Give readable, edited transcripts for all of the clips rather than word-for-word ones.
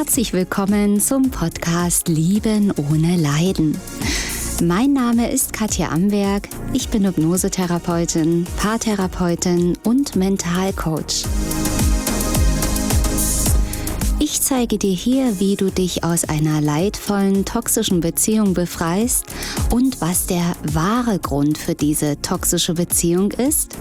Herzlich willkommen zum Podcast Lieben ohne Leiden. Mein Name ist Katja Amberg, ich bin Hypnosetherapeutin, Paartherapeutin und Mentalcoach. Ich zeige dir hier, wie du dich aus einer leidvollen, toxischen Beziehung befreist und was der wahre Grund für diese toxische Beziehung ist.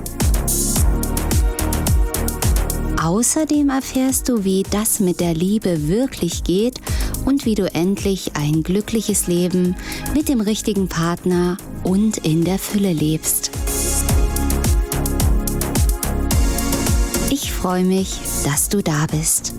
Außerdem erfährst du, wie das mit der Liebe wirklich geht und wie du endlich ein glückliches Leben mit dem richtigen Partner und in der Fülle lebst. Ich freue mich, dass du da bist.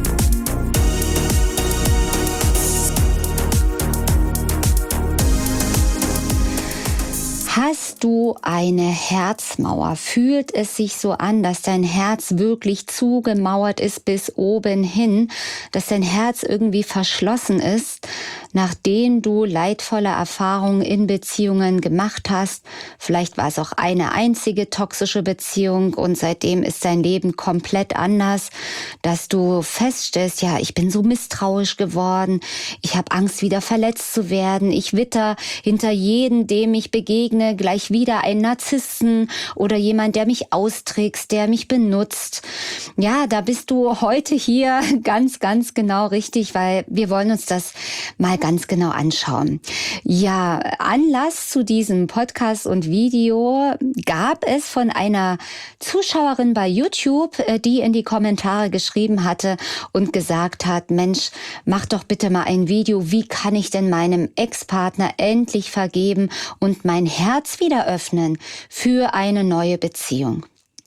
Hast du eine Herzmauer? Fühlt es sich so an, dass dein Herz wirklich zugemauert ist bis oben hin, dass dein Herz irgendwie verschlossen ist, nachdem du leidvolle Erfahrungen in Beziehungen gemacht hast? Vielleicht war es auch eine einzige toxische Beziehung und seitdem ist dein Leben komplett anders, dass du feststellst, ja, ich bin so misstrauisch geworden, ich habe Angst, wieder verletzt zu werden, ich witter hinter jedem, dem ich begegne, gleich wieder einen Narzissten oder jemand, der mich austrickst, der mich benutzt. Ja, da bist du heute hier ganz, ganz genau richtig, weil wir wollen uns das mal ganz genau anschauen. Ja, Anlass zu diesem Podcast und Video gab es von einer Zuschauerin bei YouTube, die in die Kommentare geschrieben hatte und gesagt hat, Mensch, mach doch bitte mal ein Video, wie kann ich denn meinem Ex-Partner endlich vergeben und mein Herz wieder öffnen für eine neue Beziehung.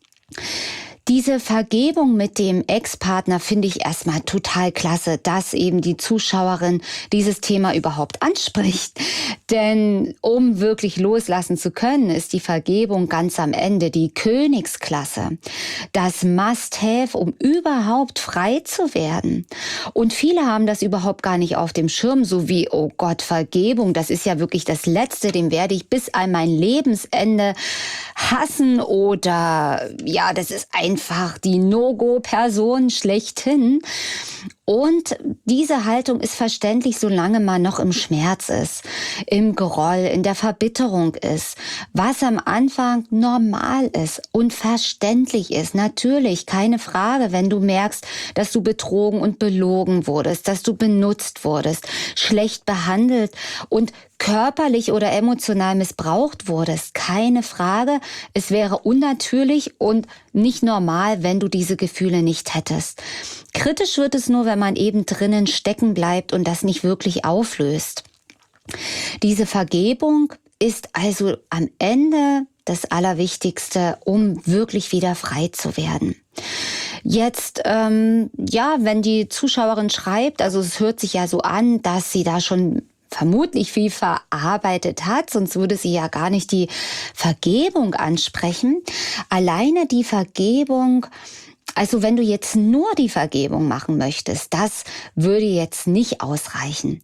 Diese Vergebung mit dem Ex-Partner finde ich erstmal total klasse, dass eben die Zuschauerin dieses Thema überhaupt anspricht. Denn um wirklich loslassen zu können, ist die Vergebung ganz am Ende die Königsklasse. Das Must-Have, um überhaupt frei zu werden. Und viele haben das überhaupt gar nicht auf dem Schirm, so wie, oh Gott, Vergebung, das ist ja wirklich das Letzte, dem werde ich bis an mein Lebensende hassen oder ja, das ist einfach die No-Go-Person schlechthin. Und diese Haltung ist verständlich, solange man noch im Schmerz ist, im Groll, in der Verbitterung ist, was am Anfang normal ist und verständlich ist. Natürlich, keine Frage, wenn du merkst, dass du betrogen und belogen wurdest, dass du benutzt wurdest, schlecht behandelt und körperlich oder emotional missbraucht wurdest. Keine Frage, es wäre unnatürlich und nicht normal, wenn du diese Gefühle nicht hättest. Kritisch wird es nur, wenn man eben drinnen stecken bleibt und das nicht wirklich auflöst. Diese Vergebung ist also am Ende das Allerwichtigste, um wirklich wieder frei zu werden. Jetzt, wenn die Zuschauerin schreibt, also es hört sich ja so an, dass sie da schon vermutlich viel verarbeitet hat, sonst würde sie ja gar nicht die Vergebung ansprechen. Alleine die Vergebung, also wenn du jetzt nur die Vergebung machen möchtest, das würde jetzt nicht ausreichen.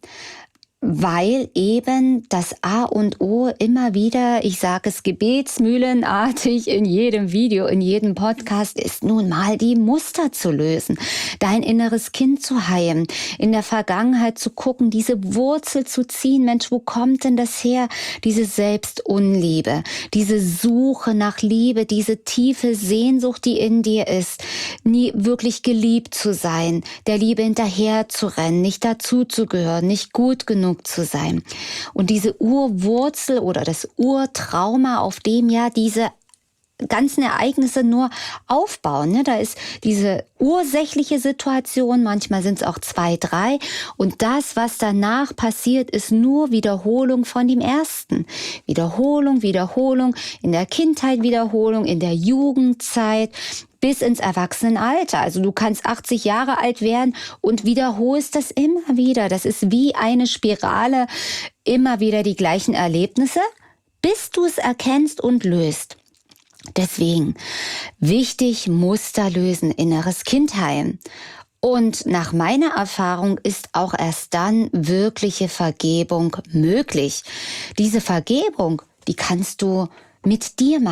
Weil eben das A und O immer wieder, ich sage es gebetsmühlenartig in jedem Video, in jedem Podcast, ist nun mal die Muster zu lösen, dein inneres Kind zu heilen, in der Vergangenheit zu gucken, diese Wurzel zu ziehen. Mensch, wo kommt denn das her? Diese Selbstunliebe, diese Suche nach Liebe, diese tiefe Sehnsucht, die in dir ist, nie wirklich geliebt zu sein, der Liebe hinterher zu rennen, nicht dazuzugehören, nicht gut genug zu sein. Und diese Urwurzel oder das Urtrauma, auf dem ja diese ganzen Ereignisse nur aufbauen. Ne? Da ist diese ursächliche Situation, manchmal sind es auch 2, 3 und das, was danach passiert, ist nur Wiederholung von dem Ersten. Wiederholung, Wiederholung, in der Kindheit Wiederholung, in der Jugendzeit, bis ins Erwachsenenalter. Also du kannst 80 Jahre alt werden und wiederholst das immer wieder. Das ist wie eine Spirale, immer wieder die gleichen Erlebnisse, bis du es erkennst und löst. Deswegen wichtig, Muster lösen, inneres Kind heilen. Und nach meiner Erfahrung ist auch erst dann wirkliche Vergebung möglich. Diese Vergebung, die kannst du mit dir machen.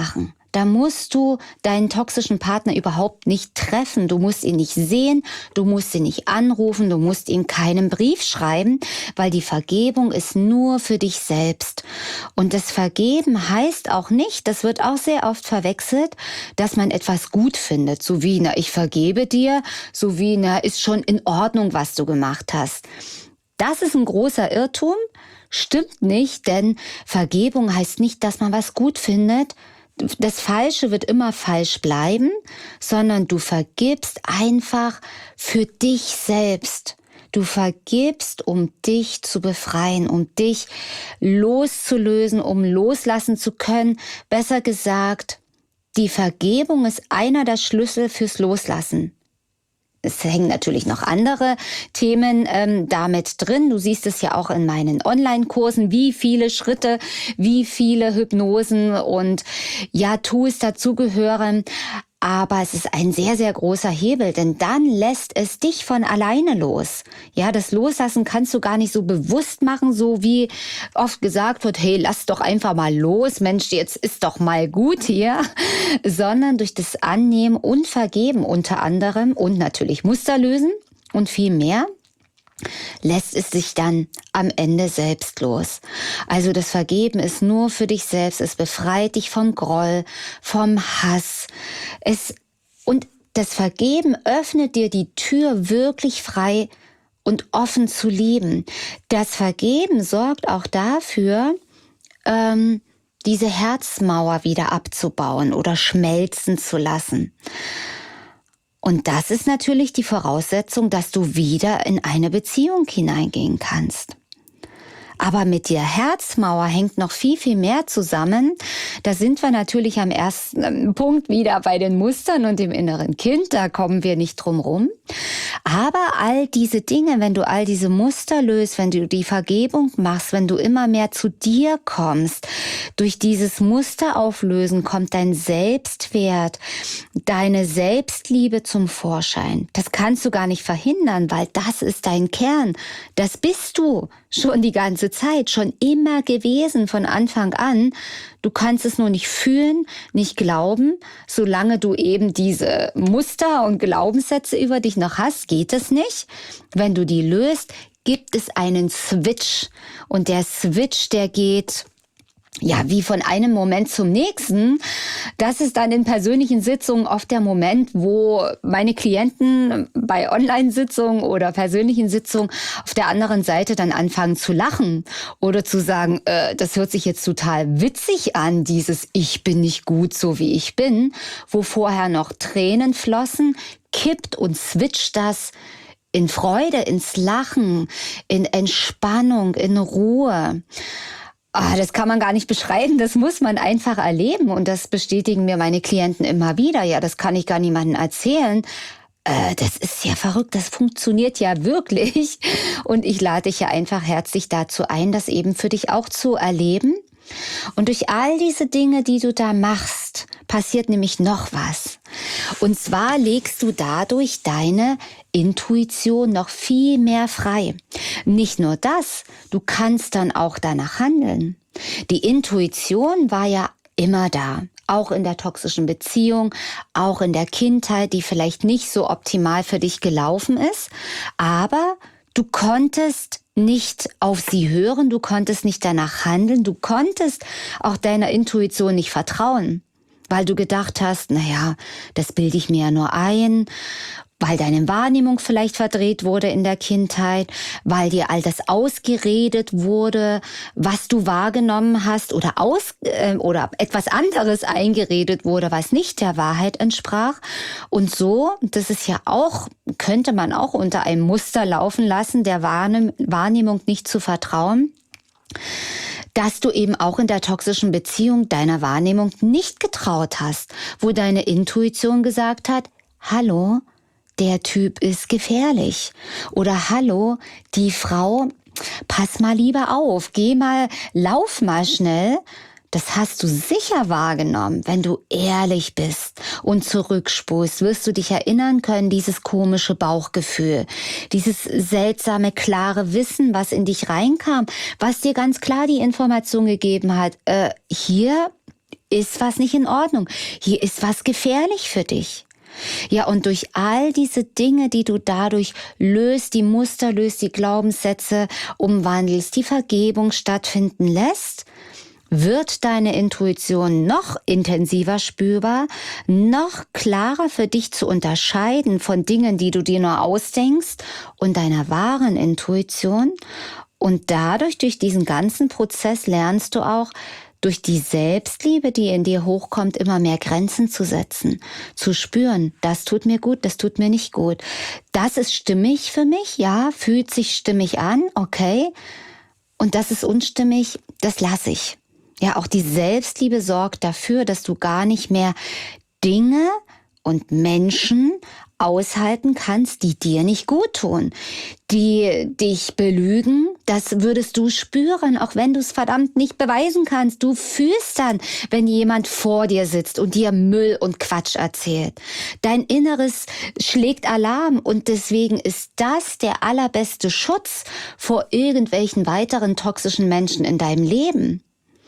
Da musst du deinen toxischen Partner überhaupt nicht treffen. Du musst ihn nicht sehen, du musst ihn nicht anrufen, du musst ihm keinen Brief schreiben, weil die Vergebung ist nur für dich selbst. Und das Vergeben heißt auch nicht, das wird auch sehr oft verwechselt, dass man etwas gut findet. So wie, na, ich vergebe dir, so wie, na, ist schon in Ordnung, was du gemacht hast. Das ist ein großer Irrtum. Stimmt nicht, denn Vergebung heißt nicht, dass man was gut findet. Das Falsche wird immer falsch bleiben, sondern du vergibst einfach für dich selbst. Du vergibst, um dich zu befreien, um dich loszulösen, um loslassen zu können. Besser gesagt, die Vergebung ist einer der Schlüssel fürs Loslassen. Es hängen natürlich noch andere Themen damit drin. Du siehst es ja auch in meinen Online-Kursen, wie viele Schritte, wie viele Hypnosen und ja, Tools dazugehören. Aber es ist ein sehr, sehr großer Hebel, denn dann lässt es dich von alleine los. Ja, das Loslassen kannst du gar nicht so bewusst machen, so wie oft gesagt wird, hey, lass doch einfach mal los, Mensch, jetzt ist doch mal gut hier. Sondern durch das Annehmen und Vergeben unter anderem und natürlich Muster lösen und viel mehr, lässt es sich dann am Ende selbst los. Also das Vergeben ist nur für dich selbst. Es befreit dich vom Groll, vom Hass. Und das Vergeben öffnet dir die Tür, wirklich frei und offen zu lieben. Das Vergeben sorgt auch dafür, diese Herzmauer wieder abzubauen oder schmelzen zu lassen. Und das ist natürlich die Voraussetzung, dass du wieder in eine Beziehung hineingehen kannst. Aber mit der Herzmauer hängt noch viel, viel mehr zusammen. Da sind wir natürlich am ersten Punkt wieder bei den Mustern und dem inneren Kind. Da kommen wir nicht drum rum. Aber all diese Dinge, wenn du all diese Muster löst, wenn du die Vergebung machst, wenn du immer mehr zu dir kommst, durch dieses Muster auflösen kommt dein Selbstwert, deine Selbstliebe zum Vorschein. Das kannst du gar nicht verhindern, weil das ist dein Kern. Das bist du schon die ganze Zeit, schon immer gewesen von Anfang an. Du kannst es nur nicht fühlen, nicht glauben. Solange du eben diese Muster und Glaubenssätze über dich noch hast, geht es nicht. Wenn du die löst, gibt es einen Switch. Und der Switch, der geht ja, wie von einem Moment zum nächsten. Das ist dann in persönlichen Sitzungen oft der Moment, wo meine Klienten bei Online-Sitzungen oder persönlichen Sitzungen auf der anderen Seite dann anfangen zu lachen oder zu sagen, das hört sich jetzt total witzig an, dieses Ich bin nicht gut, so wie ich bin, wo vorher noch Tränen flossen, kippt und switcht das in Freude, ins Lachen, in Entspannung, in Ruhe. Das kann man gar nicht beschreiben, das muss man einfach erleben und das bestätigen mir meine Klienten immer wieder. Ja, das kann ich gar niemandem erzählen. Das ist ja verrückt, das funktioniert ja wirklich. Und ich lade dich ja einfach herzlich dazu ein, das eben für dich auch zu erleben. Und durch all diese Dinge, die du da machst, passiert nämlich noch was. Und zwar legst du dadurch deine Intuition noch viel mehr frei. Nicht nur das, du kannst dann auch danach handeln. Die Intuition war ja immer da, auch in der toxischen Beziehung, auch in der Kindheit, die vielleicht nicht so optimal für dich gelaufen ist, aber du konntest nicht auf sie hören, du konntest nicht danach handeln, du konntest auch deiner Intuition nicht vertrauen, weil du gedacht hast, naja, das bilde ich mir ja nur ein, weil deine Wahrnehmung vielleicht verdreht wurde in der Kindheit, weil dir all das ausgeredet wurde, was du wahrgenommen hast oder etwas anderes eingeredet wurde, was nicht der Wahrheit entsprach. Und so, das ist ja auch, könnte man auch unter einem Muster laufen lassen, der Wahrnehmung nicht zu vertrauen, dass du eben auch in der toxischen Beziehung deiner Wahrnehmung nicht getraut hast, wo deine Intuition gesagt hat, hallo, der Typ ist gefährlich. Oder hallo, die Frau, pass mal lieber auf, lauf mal schnell. Das hast du sicher wahrgenommen, wenn du ehrlich bist und zurückspulst, wirst du dich erinnern können, dieses komische Bauchgefühl, dieses seltsame, klare Wissen, was in dich reinkam, was dir ganz klar die Information gegeben hat, hier ist was nicht in Ordnung. Hier ist was gefährlich für dich. Ja, und durch all diese Dinge, die du dadurch löst, die Muster löst, die Glaubenssätze umwandelst, die Vergebung stattfinden lässt, wird deine Intuition noch intensiver spürbar, noch klarer für dich zu unterscheiden von Dingen, die du dir nur ausdenkst und deiner wahren Intuition. Und dadurch, durch diesen ganzen Prozess lernst du auch, durch die Selbstliebe, die in dir hochkommt, immer mehr Grenzen zu setzen, zu spüren, das tut mir gut, das tut mir nicht gut. Das ist stimmig für mich, ja, fühlt sich stimmig an, okay. Und das ist unstimmig, das lasse ich. Ja, auch die Selbstliebe sorgt dafür, dass du gar nicht mehr Dinge und Menschen aushalten kannst, die dir nicht gut tun, die dich belügen. Das würdest du spüren, auch wenn du es verdammt nicht beweisen kannst. Du fühlst dann, wenn jemand vor dir sitzt und dir Müll und Quatsch erzählt. Dein Inneres schlägt Alarm und deswegen ist das der allerbeste Schutz vor irgendwelchen weiteren toxischen Menschen in deinem Leben.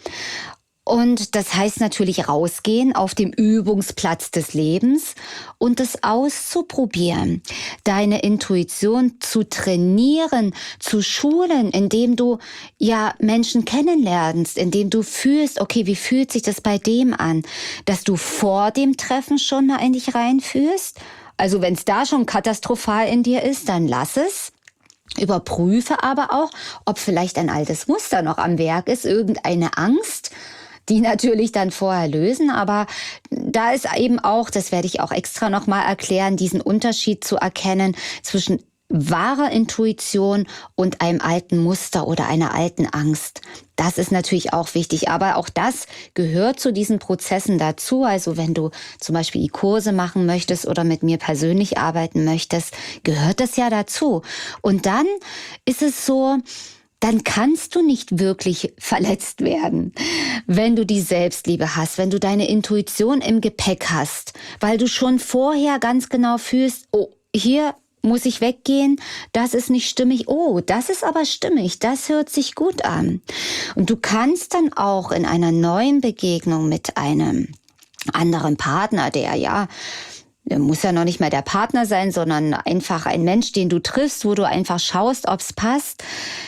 Und das heißt natürlich rausgehen auf dem Übungsplatz des Lebens und es auszuprobieren, deine Intuition zu trainieren, zu schulen, indem du ja Menschen kennenlernst, indem du fühlst, okay, wie fühlt sich das bei dem an, dass du vor dem Treffen schon mal in dich reinfühlst. Also wenn es da schon katastrophal in dir ist, dann lass es. Überprüfe aber auch, ob vielleicht ein altes Muster noch am Werk ist, irgendeine Angst, die natürlich dann vorher lösen, aber da ist eben auch, das werde ich auch extra nochmal erklären, diesen Unterschied zu erkennen zwischen wahrer Intuition und einem alten Muster oder einer alten Angst. Das ist natürlich auch wichtig, aber auch das gehört zu diesen Prozessen dazu. Also wenn du zum Beispiel Kurse machen möchtest oder mit mir persönlich arbeiten möchtest, gehört das ja dazu. Und dann ist es so, dann kannst du nicht wirklich verletzt werden, wenn du die Selbstliebe hast, wenn du deine Intuition im Gepäck hast, weil du schon vorher ganz genau fühlst, oh, hier muss ich weggehen, das ist nicht stimmig, oh, das ist aber stimmig, das hört sich gut an. Und du kannst dann auch in einer neuen Begegnung mit einem anderen Partner, der muss ja noch nicht mehr der Partner sein, sondern einfach ein Mensch, den du triffst, wo du einfach schaust, ob's passt,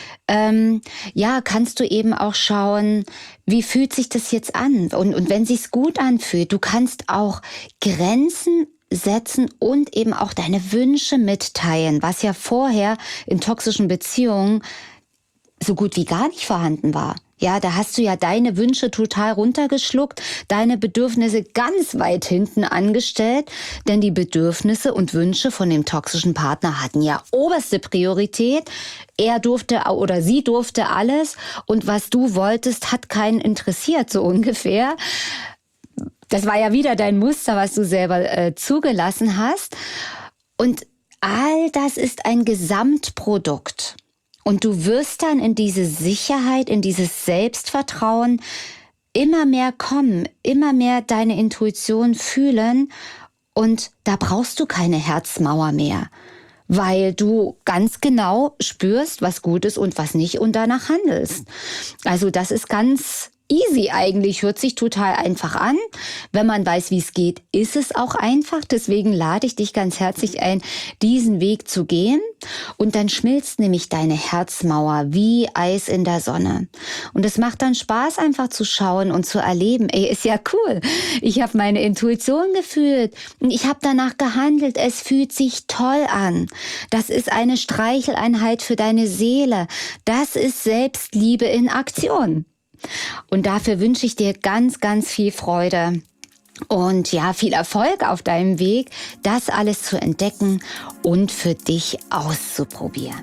kannst du eben auch schauen, wie fühlt sich das jetzt an? Und wenn sich's gut anfühlt, du kannst auch Grenzen setzen und eben auch deine Wünsche mitteilen, was ja vorher in toxischen Beziehungen so gut wie gar nicht vorhanden war. Ja, da hast du ja deine Wünsche total runtergeschluckt, deine Bedürfnisse ganz weit hinten angestellt, denn die Bedürfnisse und Wünsche von dem toxischen Partner hatten ja oberste Priorität. Er durfte oder sie durfte alles und was du wolltest, hat keinen interessiert, so ungefähr. Das war ja wieder dein Muster, was du selber zugelassen hast. Und all das ist ein Gesamtprodukt. Und du wirst dann in diese Sicherheit, in dieses Selbstvertrauen immer mehr kommen, immer mehr deine Intuition fühlen. Und da brauchst du keine Herzmauer mehr, weil du ganz genau spürst, was gut ist und was nicht und danach handelst. Also das ist ganz easy eigentlich, hört sich total einfach an. Wenn man weiß, wie es geht, ist es auch einfach. Deswegen lade ich dich ganz herzlich ein, diesen Weg zu gehen. Und dann schmilzt nämlich deine Herzmauer wie Eis in der Sonne. Und es macht dann Spaß, einfach zu schauen und zu erleben. Ey, ist ja cool. Ich habe meine Intuition gefühlt und ich habe danach gehandelt. Es fühlt sich toll an. Das ist eine Streicheleinheit für deine Seele. Das ist Selbstliebe in Aktion. Und dafür wünsche ich dir ganz, ganz viel Freude und ja, viel Erfolg auf deinem Weg, das alles zu entdecken und für dich auszuprobieren.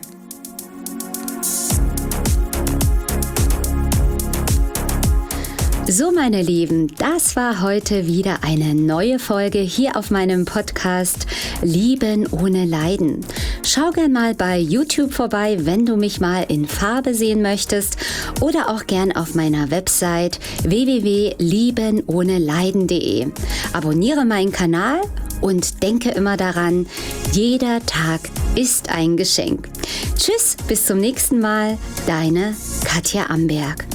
So, meine Lieben, das war heute wieder eine neue Folge hier auf meinem Podcast Lieben ohne Leiden. Schau gern mal bei YouTube vorbei, wenn du mich mal in Farbe sehen möchtest oder auch gern auf meiner Website www.liebenohneleiden.de. Abonniere meinen Kanal und denke immer daran, jeder Tag ist ein Geschenk. Tschüss, bis zum nächsten Mal, deine Katja Amberg.